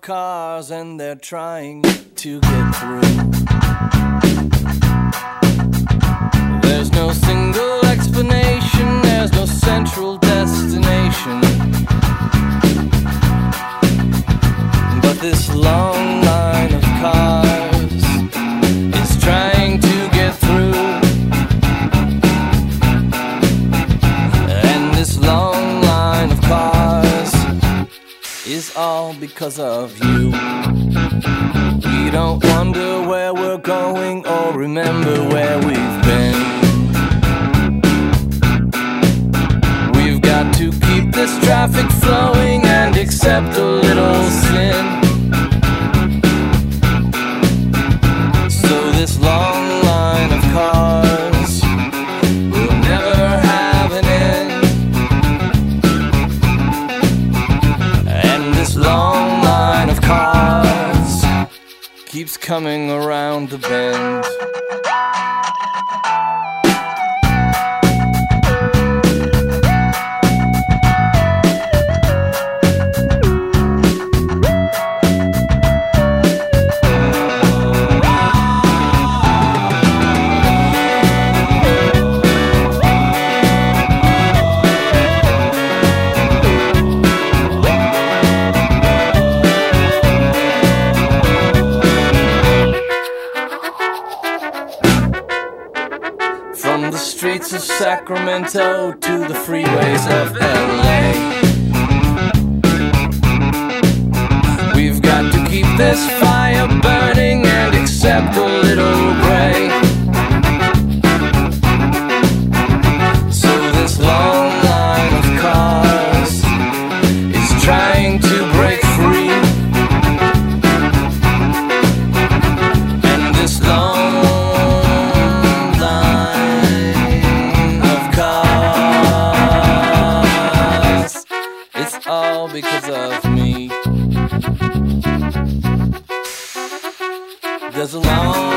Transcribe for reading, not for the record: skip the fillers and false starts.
cars and they're trying to get through. There's no single explanation, there's no central destination. But this long line of cars is trying to get through. And this long line of cars is all because of you. We don't wonder where we're going or remember where we've been. We've got to keep this traffic flowing and accept a little sin. So this long line of cars will never have an end. And this long line of cars keeps coming around the bend. From the streets of Sacramento to the freeways of LA, we've got to keep this fire burning and accept a little gray. So this long line of cars is trying to break free. And this long all because of me. There's a long